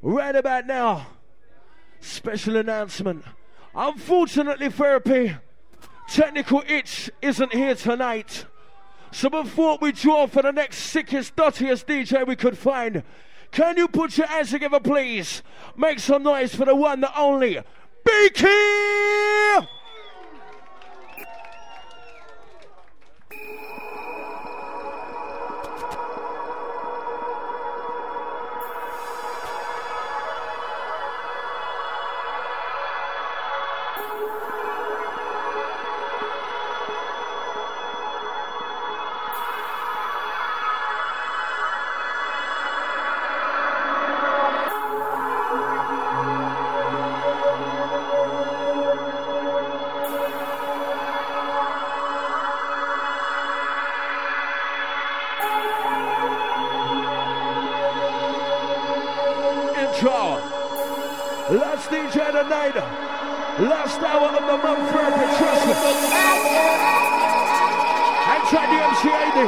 Right about now, special announcement. Unfortunately, Therapy, Technical Itch isn't here tonight. So before we draw for the next sickest, dottiest DJ we could find, can you put your hands together, please? Make some noise for the one, the only, Beaky! Last DJ of the night, last hour of the month, Therapy, trust me. And try the MC80.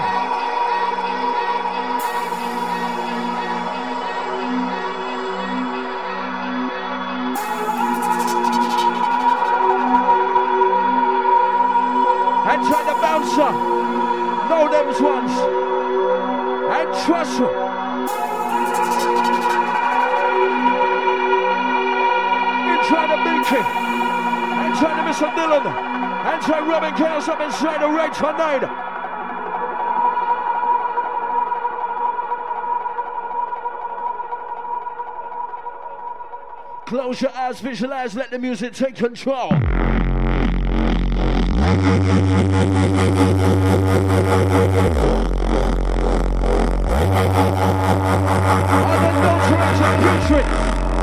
And try the bouncer, know them's ones. And trust me. Try the Beaky, and try to Mr. Dylan, and try Robin Chaos up inside the right tonight. Close your eyes, visualize, let the music take control. On the notes of putrid.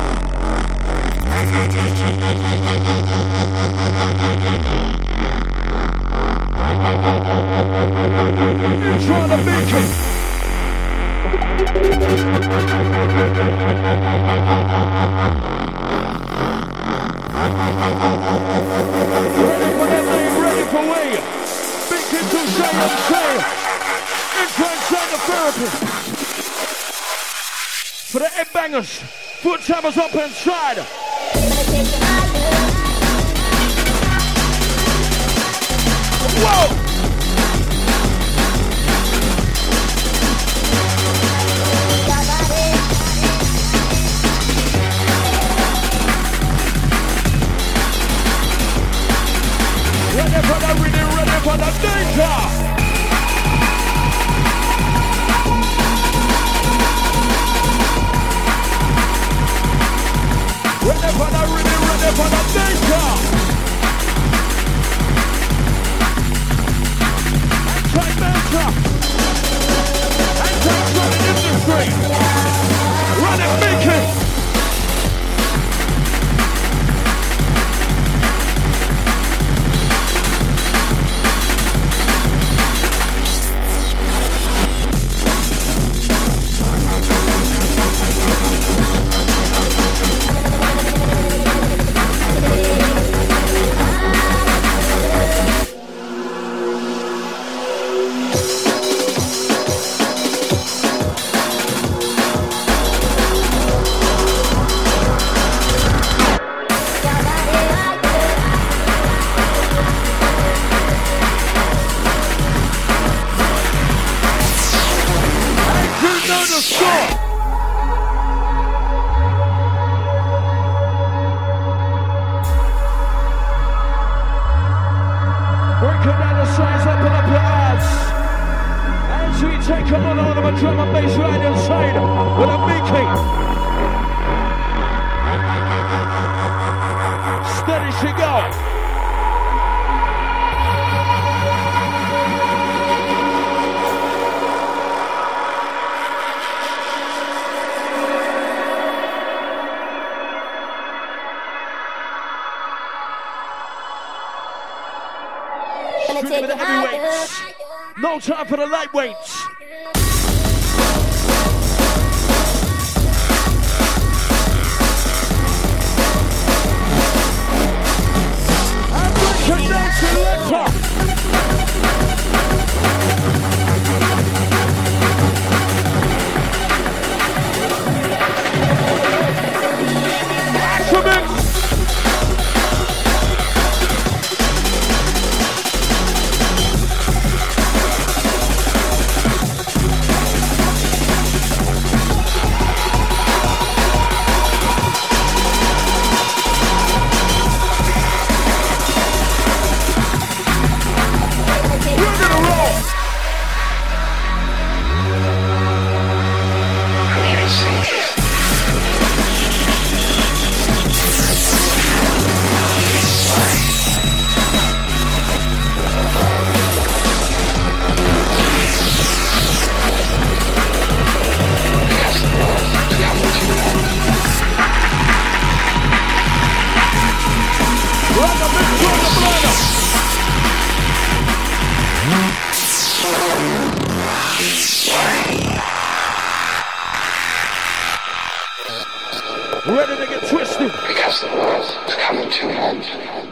Intro the Beaky. Ready for that name, ready for way. Beaky to say and say. Intro inside the Therapy. For the headbangers, foot tappers up inside. Whoa! Ready for the rhythm, ready for the danger! Ready for the rhythm, ready for the danger! Anti-Mentor! Anti-Solid Industry! Run it, Beaky! No time for the lightweights. I'm dancing Ready to get twisted. Because the world is coming to an end.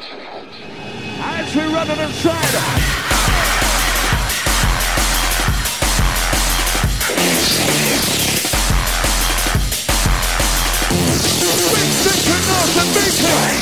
As we run it inside. Big stick to north and beacon.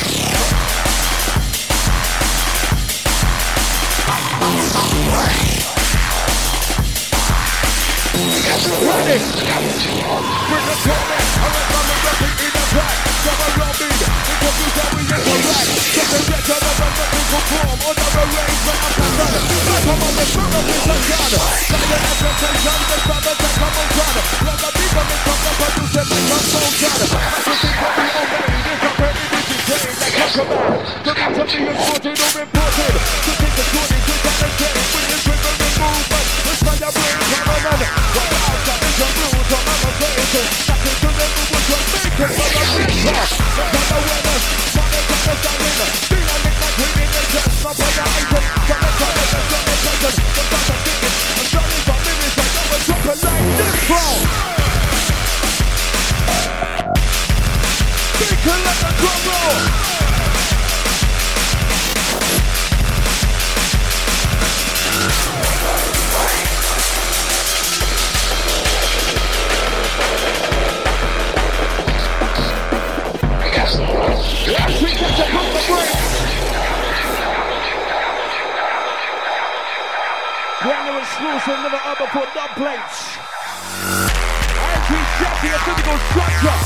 Ready. Bring the torment. I'm the rapping in the back. Come on, your beat. Because you tell me it's alright. Something red on the mythical form. On the arrangement of the sun. Like I'm on the front of this gun. Like an expectation. The brother that come on gun. Like the people that come to produce and make us so gun. I just think what we obey. This a very busy day. Like a command. The beat of the imported or imported. To take the 20 to the day. We is driven in movement. Let's try your brain. Come on, man. Right out. That is your rules. I'm on the face. That is the level which will make it for the reason. Let's have the winners. Money got the stamina. Feeling like winning the chest. Not by the item. From the time of the celebration. The time of thinking. I'm starting from minutes. I know we're dropping like this wrong. Thinking like a drum roll. Last week had to pump the brakes. Brand new exclusive, never ever put dub plates. As we check the physical structure.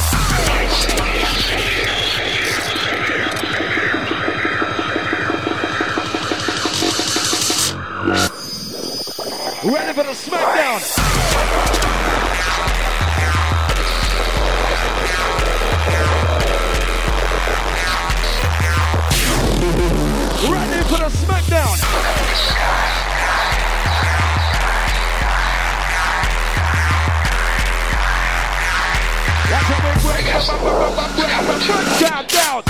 Ready for the smackdown. Ready for the smackdown. That's how we break down.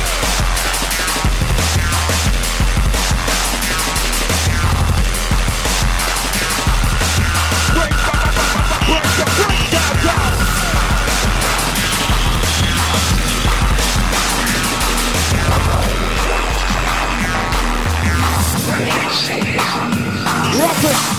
Break down. Drop it.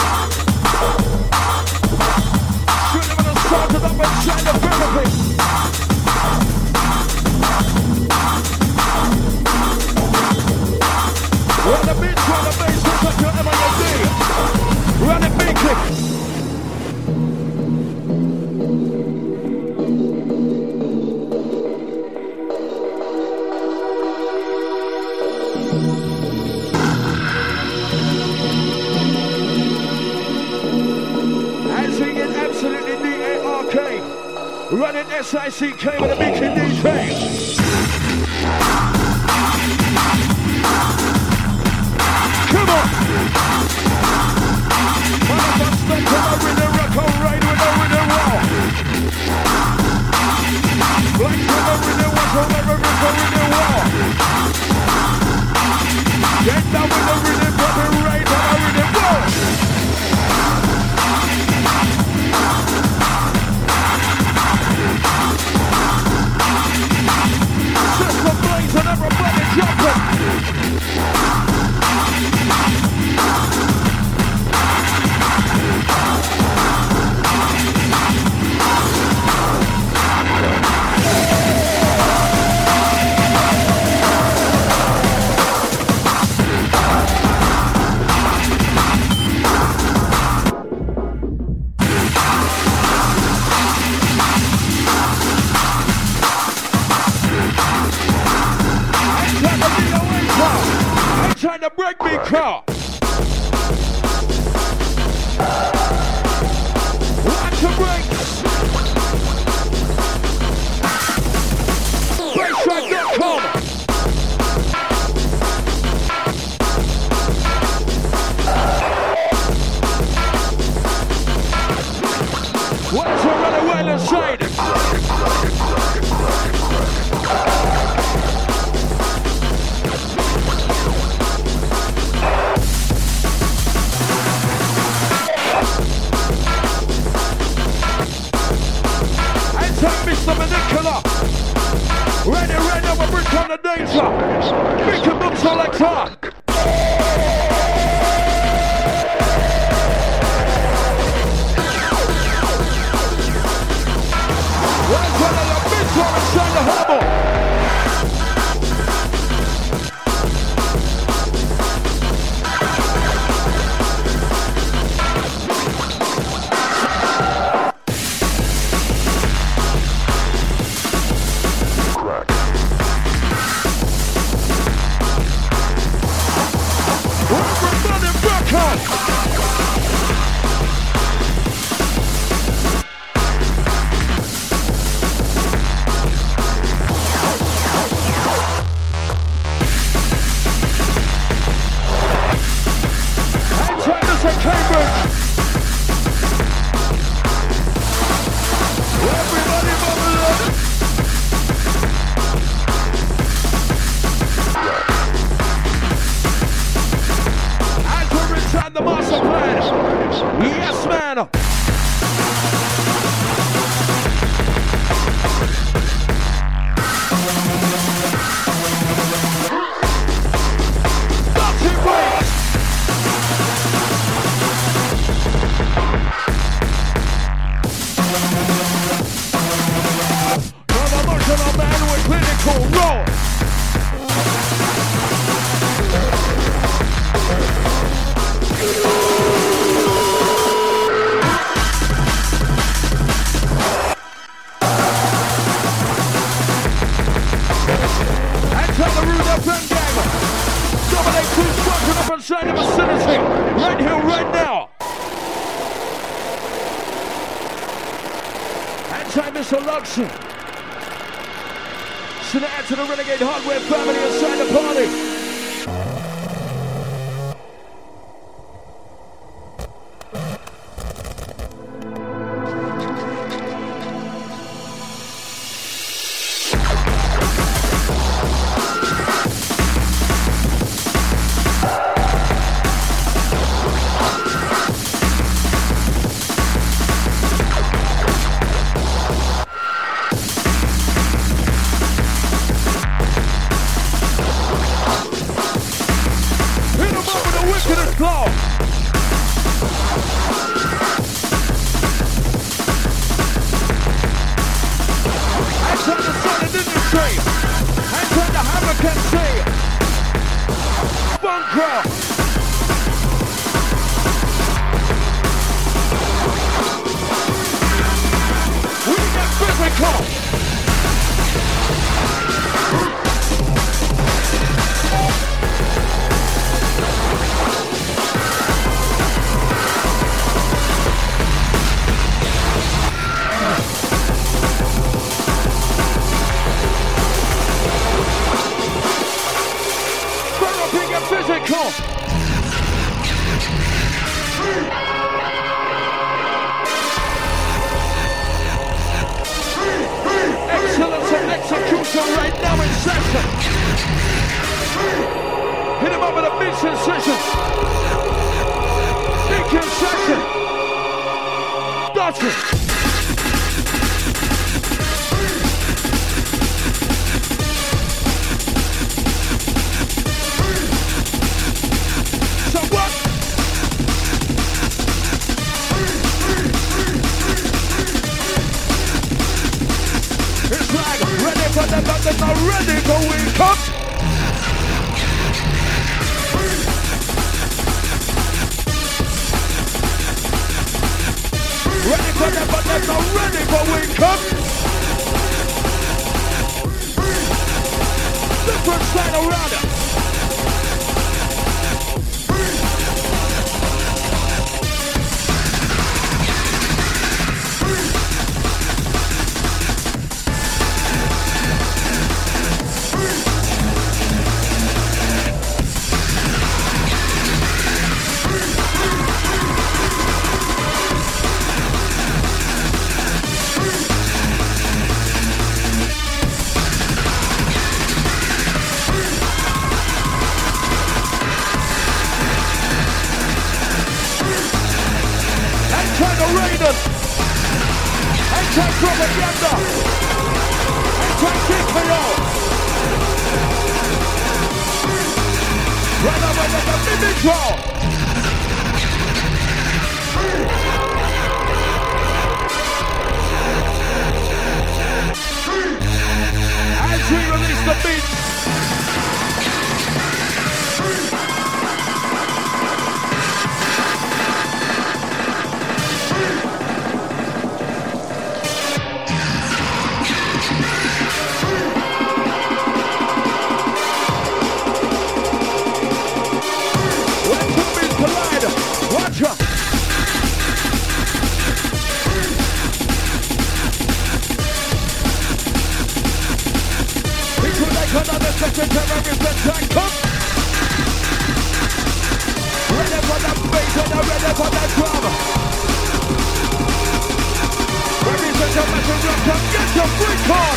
Shine the Running SICK with a big DJ. Come on. One of us stuck to the rhythm, rock on right with the rhythm wall. Black to the rhythm, watch on every rhythm wall. Get down with the rhythm, drop it right on the rhythm wall. System blaze and everybody jumping. Trying to break me car. Watch the brakes. Basstrack.com. Watch the running well inside. Mr. Manicola. Ready, now we're bring on the danger. Make a boom selector. One turn of the mid-tour inside the harbor. Selection. Should add to the Renegade Hardware family inside the party. session right now in session. Hit him up with a mixing session. Mixing session. That's it. So what? It's like ready for the buttons, not ready for wake up. Ready for the buttons, not ready for wake up. Different side around it. Anti-propaganda, anti-TKO. Right over the mimic draw. As we release the beat. Another secretary represents that come. Ready for the bass and ready for the drum. Represent your messenger, come get your free card.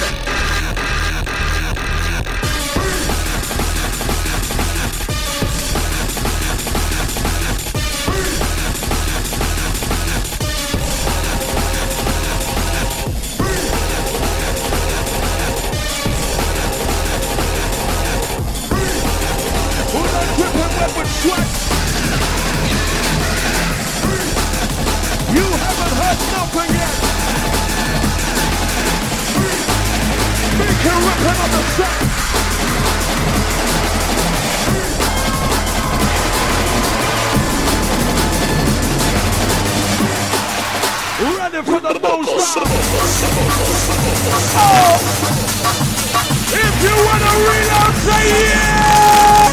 Sweat. You haven't heard nothing yet. Make a record of the set. Ready for the most round. Oh! If you want to reload, say yeah!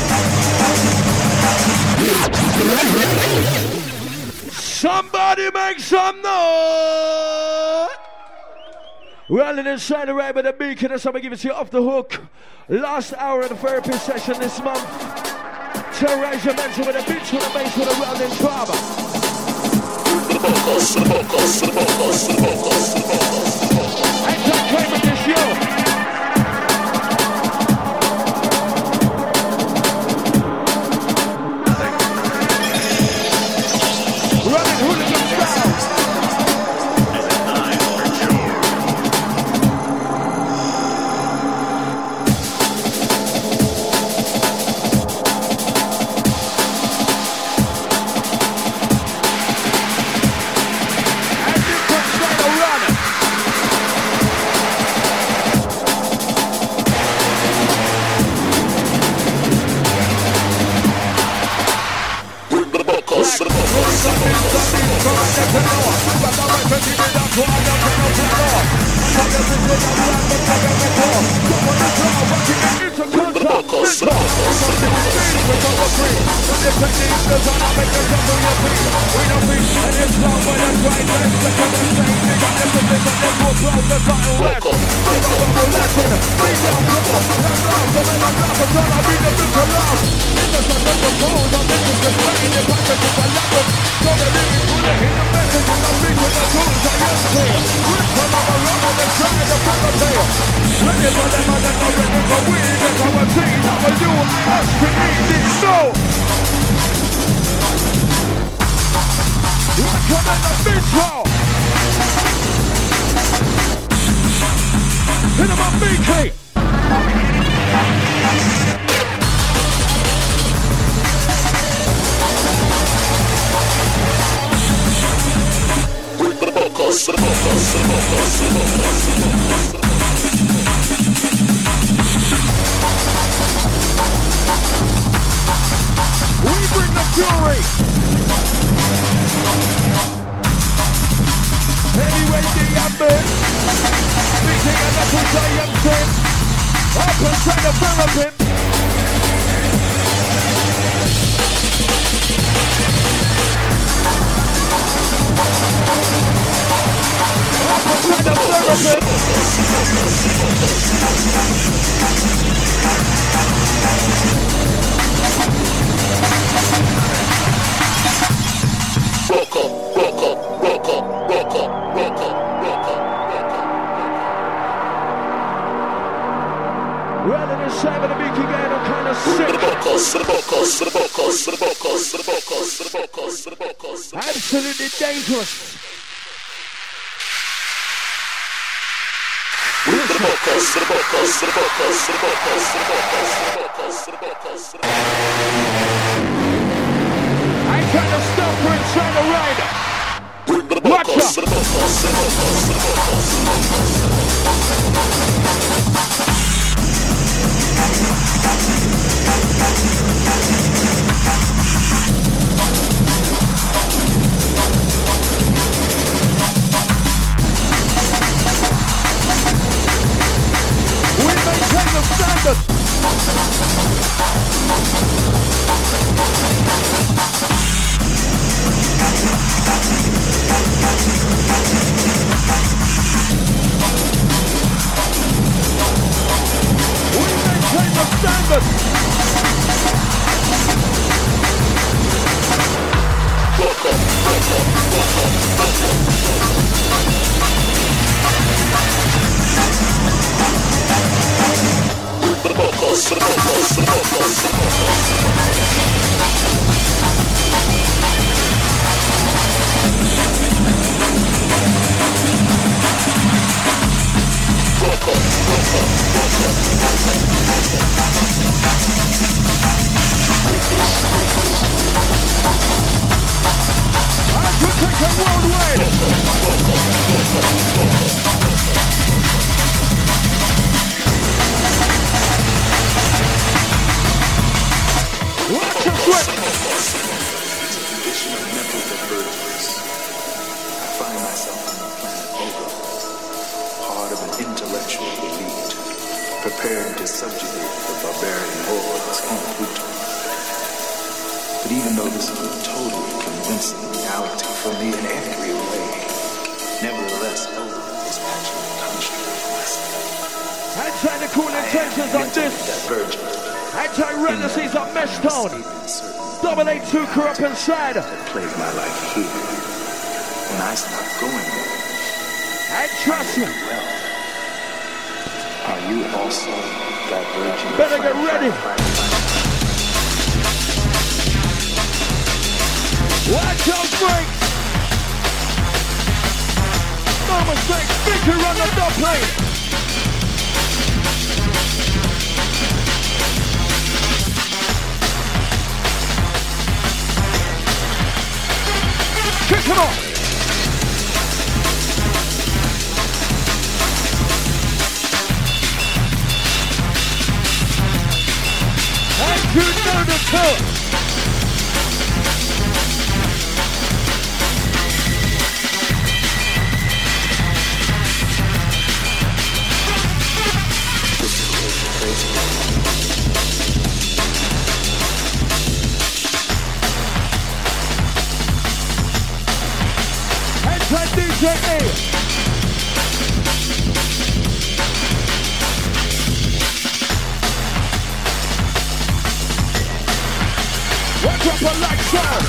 Somebody make some noise! Well, inside the right by the beacon, that's how I give it to you off the hook. Last hour of the therapy session this month. Terrorize your mental with a beat, with a bass, with a rounding drama. I can't claim with this year. Ready If I never let go, ready for we get our thing. Now I do us to eat this. No! We're coming to Mitchell! Hit him up, BK! We bring the fury. Anyway, the ambit. We take a look at the young thing. Up inside the therapy. Up inside the Well, it is 7 to be again, I'm kind of sick. Absolutely dangerous. I'm trying to stop her inside the ride. Watch out. We maintain the standard. Preparing to subjugate the barbarian hordes on Pluto. But even though this is a totally convincing reality for me in every way, nevertheless, Elder is actually a construct of myself. Anti-cool intentions on this. Anti-renaissance on Meshtown. 882 crew up inside. That plagued my life here. When I stopped going there. And trust me. Are you also diverging? Better get ready. Watch out, brakes. No mistake. Victor on the top plane. Kick it off. You know the tone. Anti-DJ A. Drop a like sound.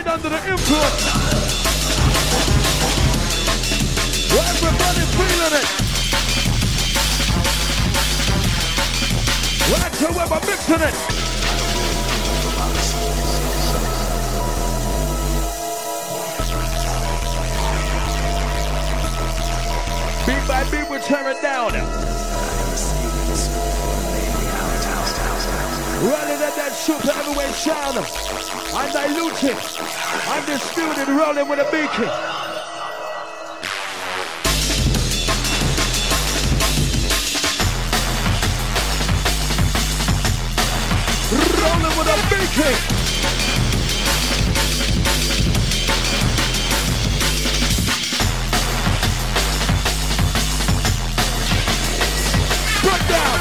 under the influence. Everybody feeling it. Right to where we're mixing it. Beat by beat, we tear it down. Running at that super heavyweight sound. Undiluted, undisputed, rolling with a beacon. Rolling with a beacon. Break down.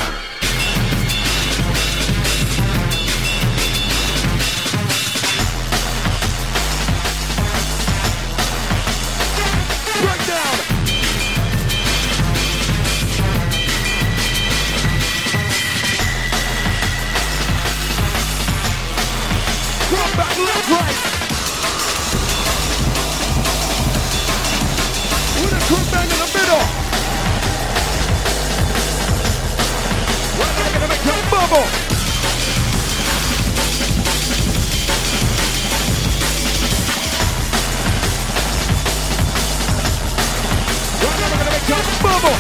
Break down. Come back left, right. With a quick bang in the middle. We're gonna make a bubble. We're gonna make a bubble.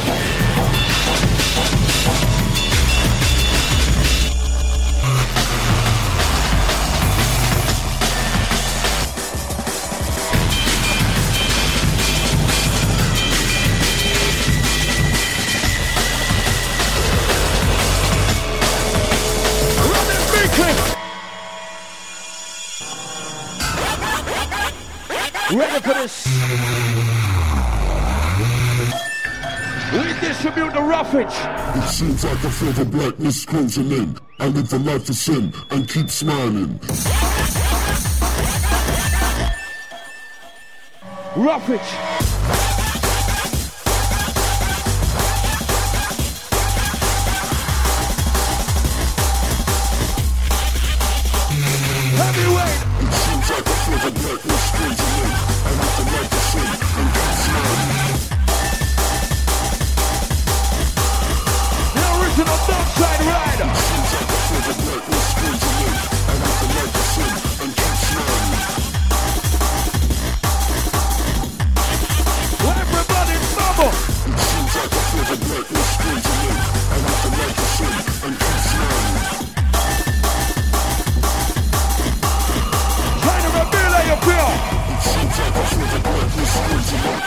Ready for this? We distribute the roughage. It seems like I feel the blackness closing in. I live the life of sin and keep smiling. Roughage. Heavyweight. It seems like I feel the blackness closing in. I live the life of sin and keep smiling. The original Dark Side Rider. It seems like I feel the blackness closing in. I live the life of sin and keep smiling. Everybody bubble. It seems like I feel the blackness closing in. I live the life of sin and keep smiling. Trying to reveal how you feel. It seems like I feel the blackness closing in.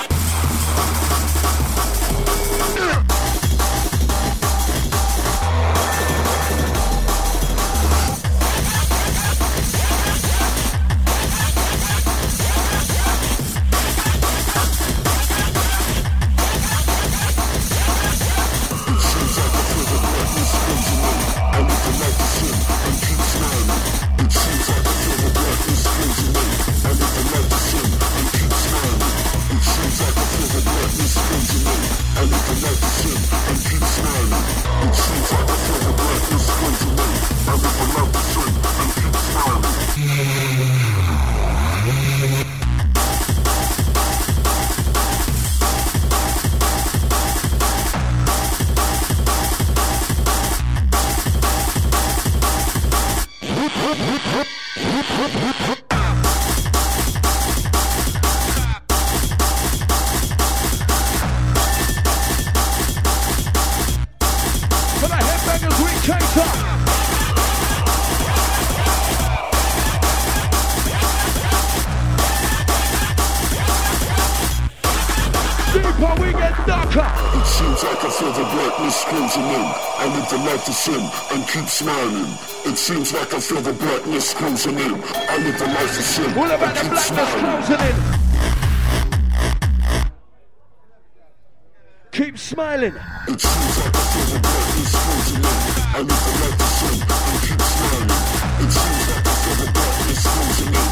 For the headbangers, we chase up. Deeper we get darker. It seems like I feel the blackness closing in. I live the life of sin and keep smiling. It seems like I feel the blackness closing in. I live the life of sin What about and the keep blackness smiling. closing in? Keep smiling. It seems like I feel the blackness closing in. I live the life of sin and keep smiling. It seems like I feel the blackness closing in.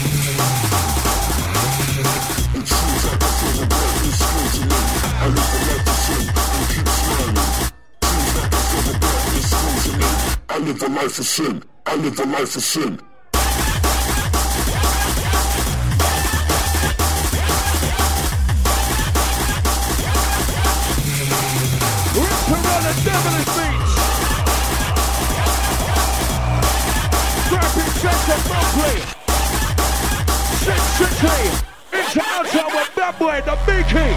It seems like I feel the blackness closing in. I live the life of sin and keep smiling. Seems like I feel the blackness closing in. I live the life of sin. I live the life of sin. quickly. 660. Into outside with that boy, the Beaky.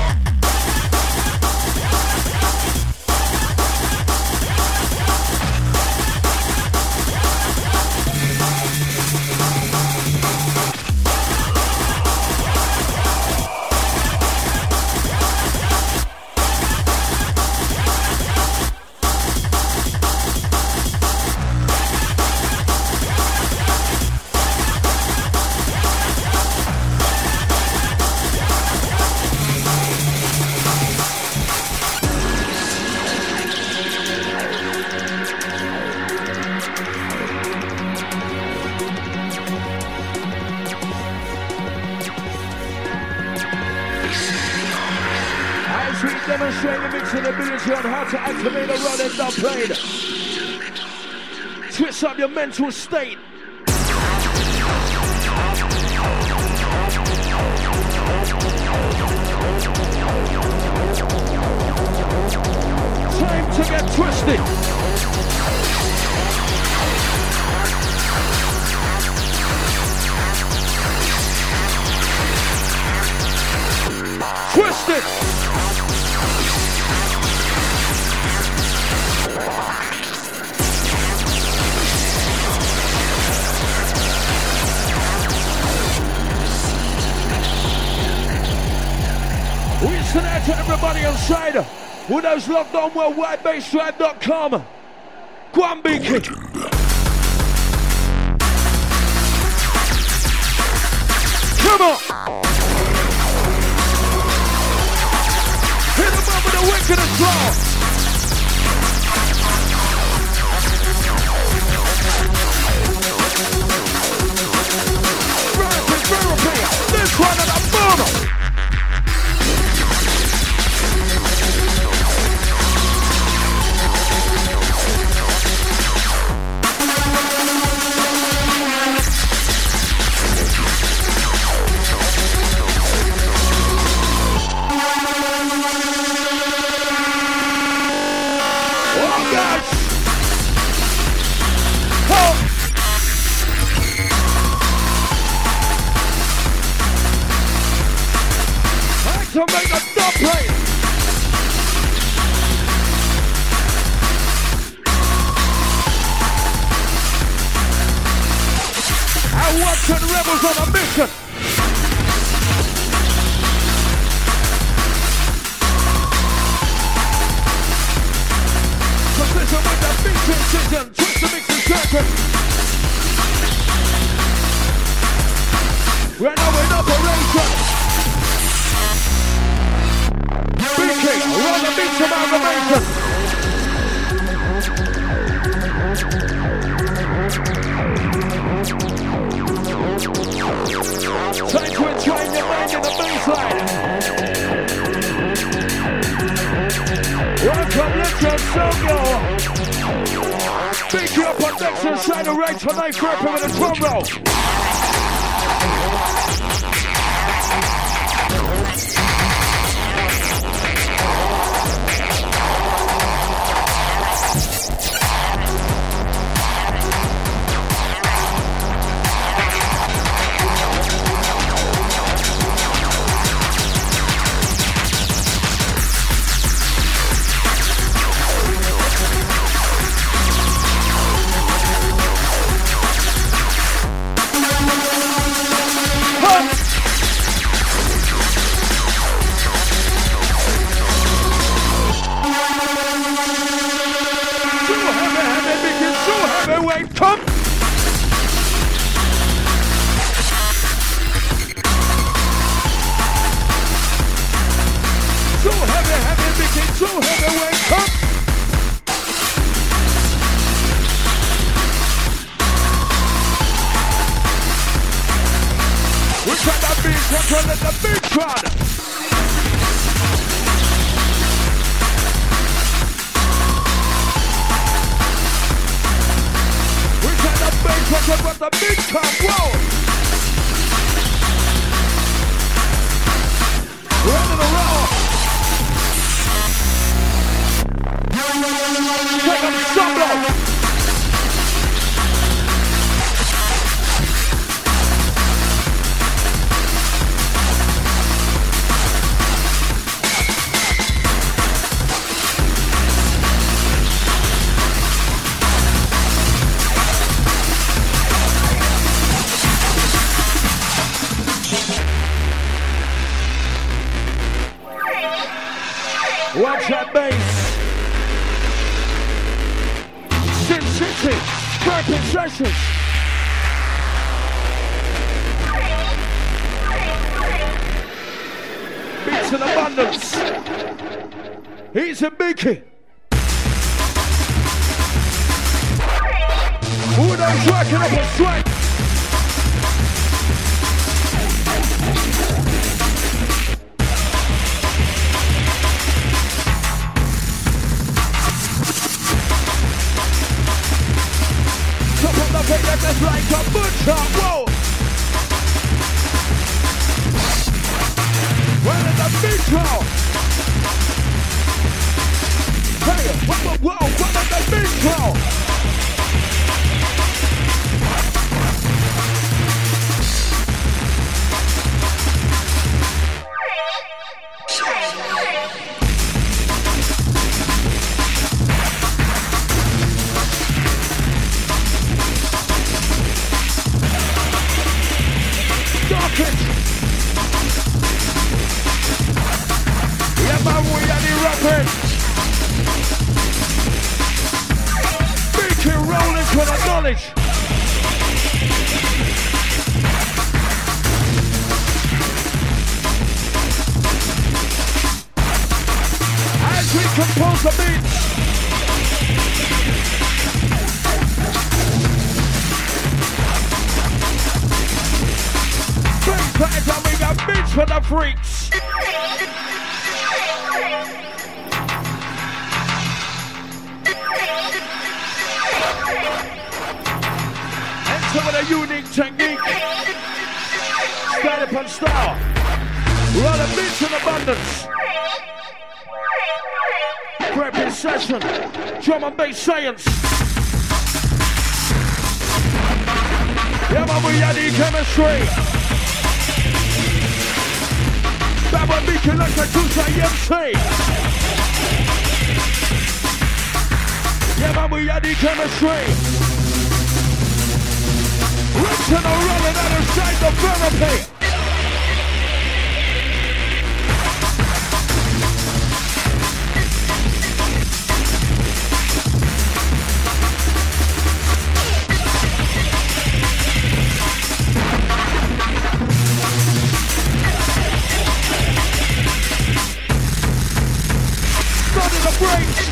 Demonstrate the mix and ability on how to activate a rod and dub plane. Twist up your mental state. Time to get twisted. Twisted. Listen out to everybody inside. With those locked on worldwidebassdrive.com. Go on, Beaky. Come on. Hit them up with the wicked and slow. Therapy. This one and a boom. To make a dub play. I watch the rebels on a mission. Precision with the beat incision. Twist the mix and circuit. We're now in operation. Beaky, run the beats of amalgamation. Time to entwine your mind in the baseline. Welcome, let your soul go. Beaky up on next and shine the right tonight, gripping with a drum roll. Come! So heavy, Beaky, so heavyweight, come! We got that beat, control let the beat crowd! Look at what the big come, whoa! Running around! Take up some blow! and bass. Sin City, Purple Sessions. Beats in abundance. He's a Mickey. Who knows working up a strength? Top of the plate that's like a butcher, whoa! Well in the mid-row! Hey, whoa, whoa, whoa, well in the mid-row! As we compose the beats, big times and we got beats for the freaks. Some of the unique technique, stand up and style, run a beats in abundance, prepping session, drum and bass science. Yeah, man, we had the chemistry. That one beating like a Tuesday MC. Yeah, man, we had the chemistry. Rips and are running out of sight the therapy. Starting the brakes.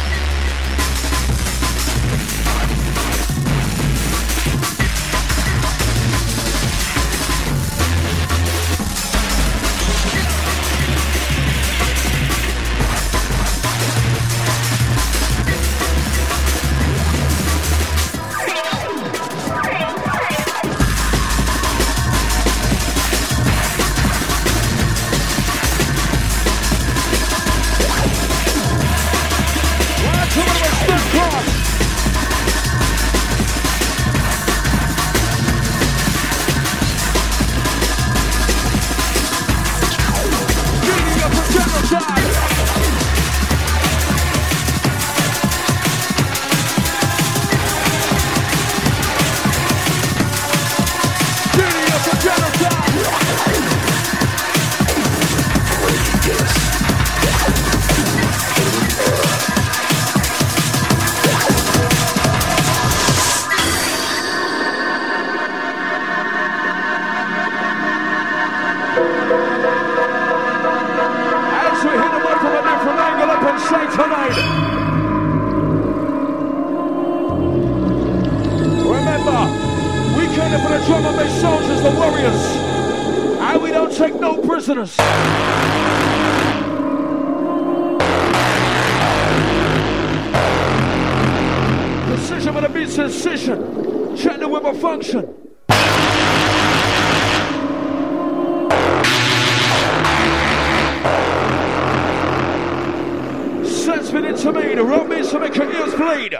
Prisoners. Precision with a beat sensation. Check the Weber function. Sense fit into me. The rock beats to make your ears bleed.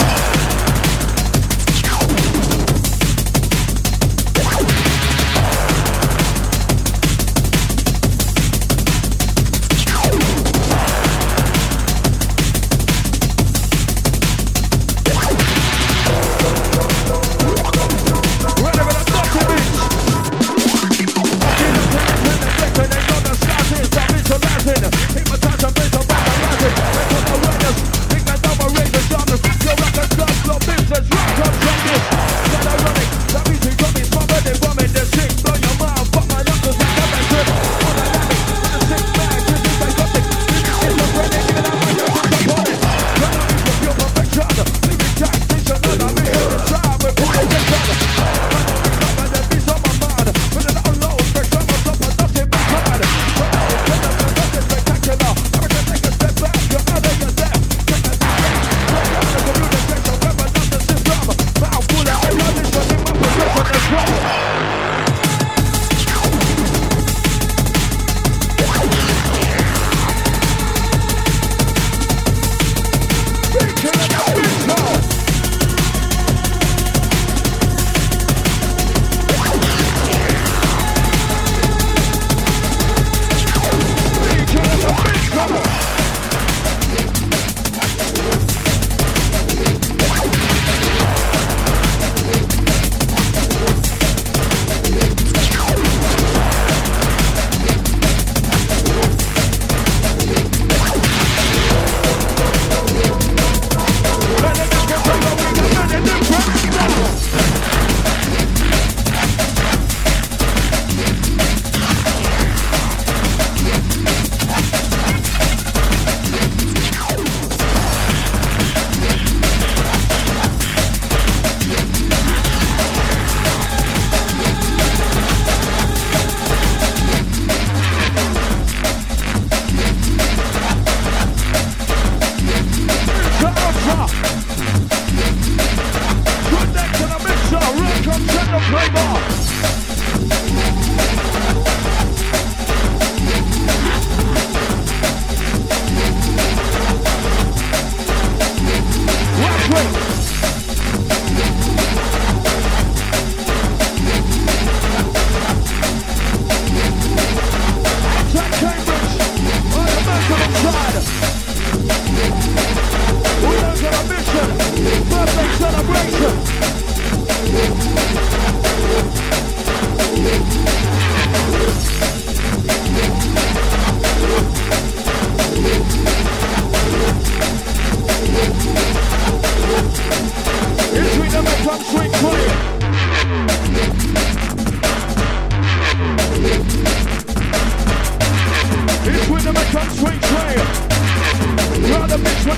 Hypnotize and breathe on the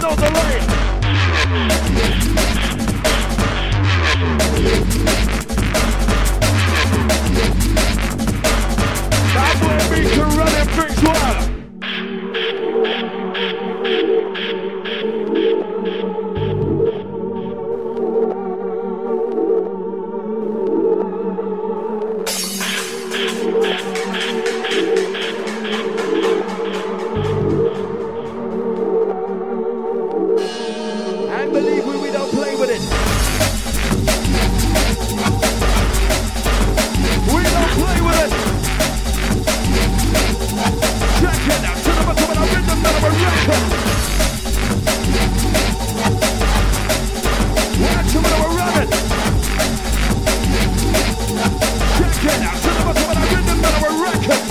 know the lane. That way we can run it bricks well. And believe me, we don't play with it. We don't play with it. Check it out. To the bottom of the rhythm that I'm a record. Watch them when we're running. Check it out. To the bottom of the rhythm that I'm a record.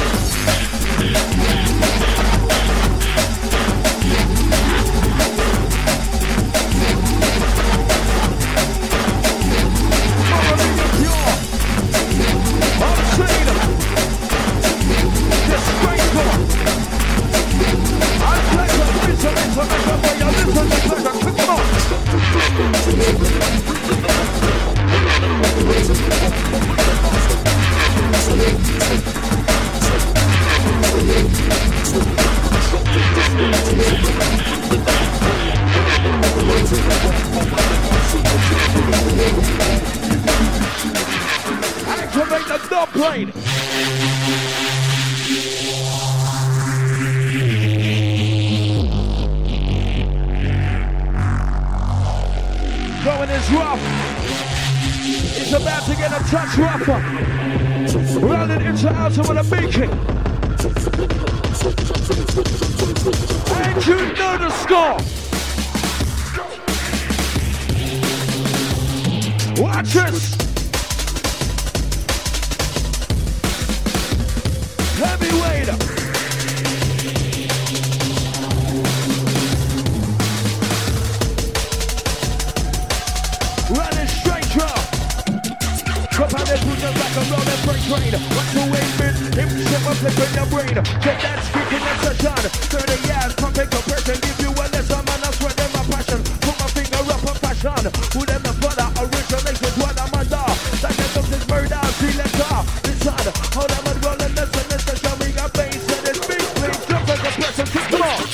Activate the dub plane. Going is rough. It's about to get a touch rougher. Running into outer with a beacon. And you know the score. Watch this. Heavyweight. Running straight drop. Come on, let's put them back around that break train. Watch the way, man. Him shit my flip in your brain. Check that speaking, that's a John. 30 years, come take a person. Give you a lesson, man. I swear them my passion. Put my finger up on passion. Who them the father? Originated what I'm under. Like a doctor's murder. See, let's go. Listen, how them and roll and listen. Listen, show me a bass. And it's big, big. Jump as a person. Kick them off.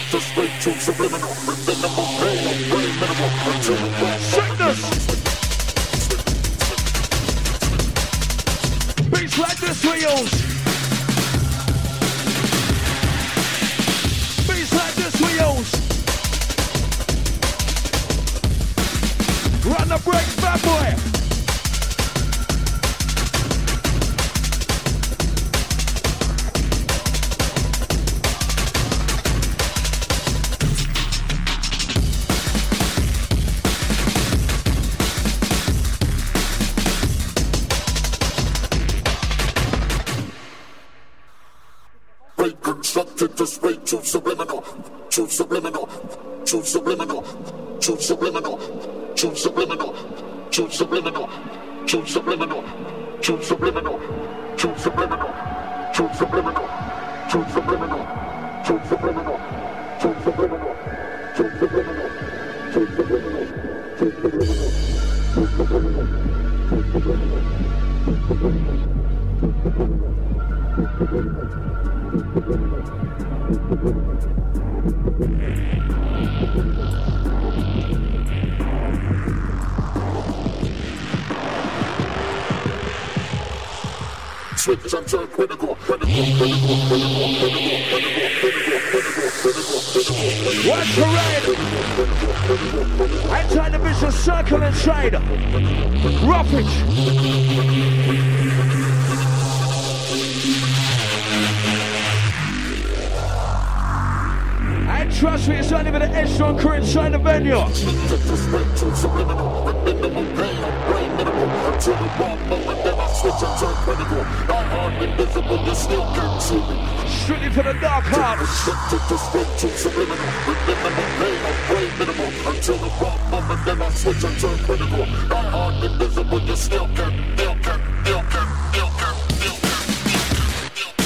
Sickness. Beats like this we use. Beats like this we use. Run the brakes, bad boy. Constructed this way, true subliminal, true subliminal, true subliminal, true subliminal, true subliminal, true subliminal, true subliminal, true subliminal, true subliminal, true subliminal, true subliminal, true subliminal, true subliminal, true subliminal, true subliminal, true subliminal, true subliminal, true subliminal, true subliminal. Switch and turn critical. Watch the raid. Anti-division circle and trade. Roughage. And trust me, it's only been an extra crew inside the venue. Strictly for the dark hearts.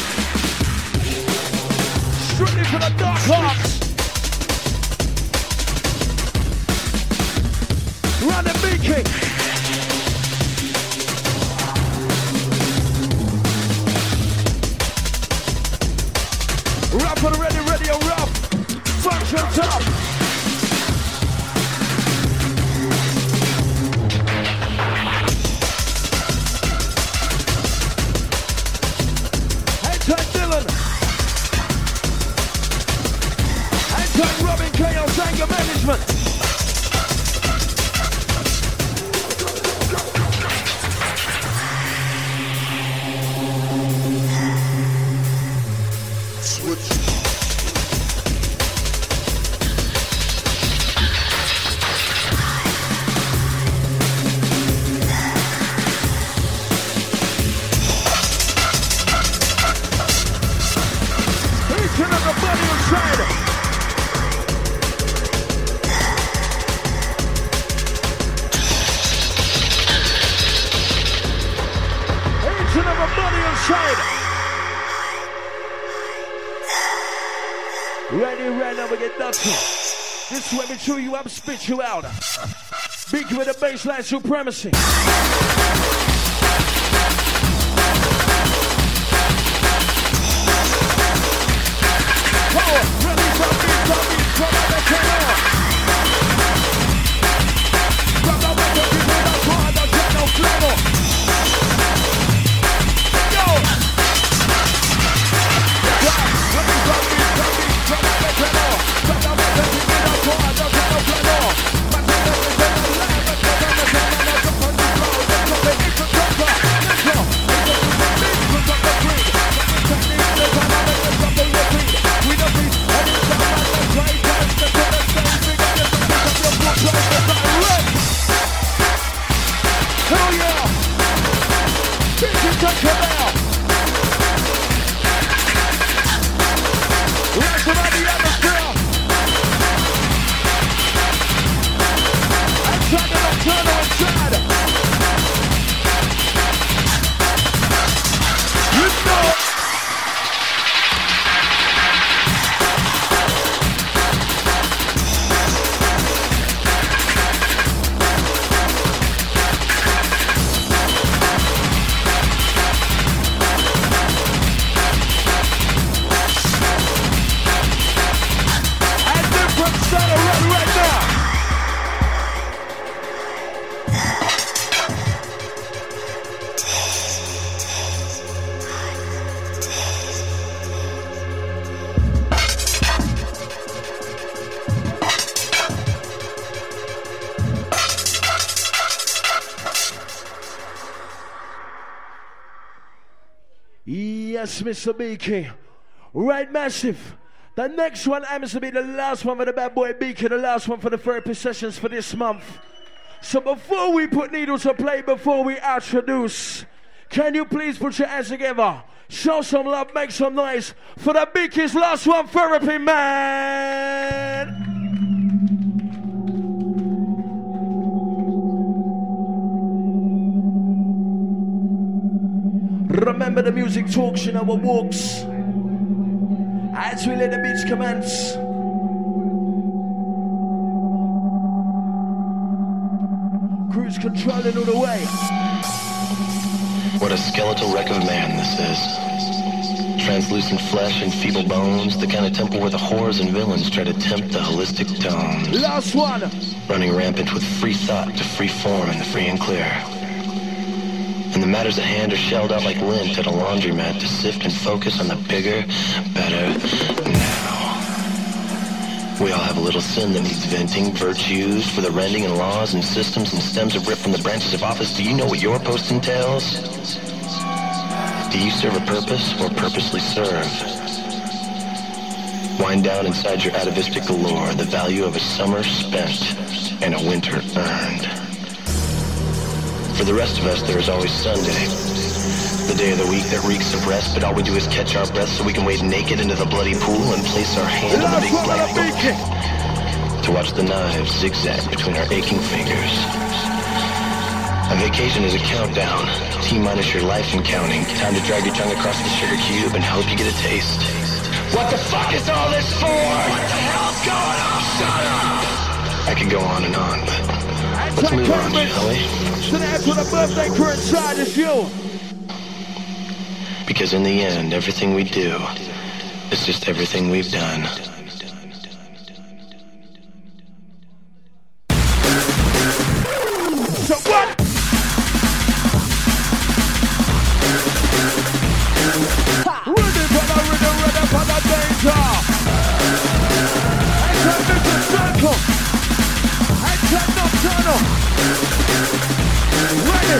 Strictly for the dark hearts. announcement. This is when we chew you up, spit you out. Beat you with a baseline supremacy. Power, release our beat, come on, let's turn on. Grab the weapon, you know that's why I don't get no flavor. Yo! Release our beat, come on, let's turn on. Grab the weapon, you know that's why I don't get no flavor. Hell yeah! Bitch, you touch her now! Rise around the atmosphere! And try to not turn her inside! You know it! Yes, Mr. Beaky. Right, massive. The next one happens to be the last one for the bad boy Beaky, the last one for the therapy sessions for this month. So before we put Needle to play, before we introduce, can you please put your hands together? Show some love, make some noise for the Beaky's last one, Therapy Man. Remember the music talks in our walks as we let the beats commence. Cruise controlling all the way. What a skeletal wreck of a man this is. Translucent flesh and feeble bones, the kind of temple where the whores and villains try to tempt the holistic tones. Last one. Running rampant with free thought to free form in the free and clear. And the matters at hand are shelled out like lint at a laundromat to sift and focus on the bigger, better now. We all have a little sin that needs venting, virtues for the rending and laws and systems and stems are ripped from the branches of office. Do you know what your post entails? Do you serve a purpose or purposely serve? Wind down inside your atavistic galore, the value of a summer spent and a winter earned. For the rest of us, there is always Sunday, the day of the week that reeks of rest, but all we do is catch our breath so we can wade naked into the bloody pool and place our hand on the big black book to watch the knives zigzag between our aching fingers. A vacation is a countdown, T-minus your life and counting. Time to drag your tongue across the sugar cube and hope you get a taste. What the fuck is all this for? What the hell's going on? Shut up! I could go on and on, but let's move on, shall we? That's what a birthday crew inside is you. Because in the end, everything we do is just everything we've done. So what? Ready for the danger. I turn this a circle. Piano. Ready.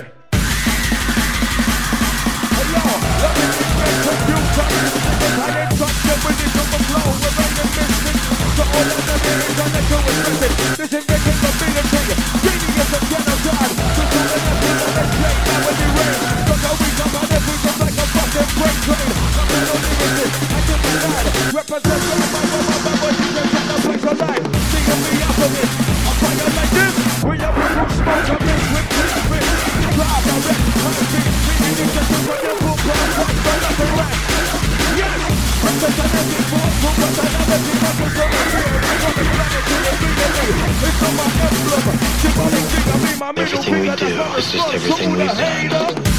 Hello. Let me get the computer. I ain't touch them with it on the floor. We're running business. So all of the minutes on the show is missing. This is making the ability. Genius of genocide. So all of the people that play now when they rain. So now we come on everything like a fucking break train. Nothing on the exit. I took my lad. Represent the what you can tell us what's alive. Singing me up of it. I'm fire like this. We have people smoke on this with this bit. Drive direct. My feet. Feeding the just for the book. But nothing right. Yes. Representative force. But another thing I was on the field. I got the planet to the bigger. It's on my emblem. Symbolic thing. I mean my middle finger. Everything we do is just everything we've done.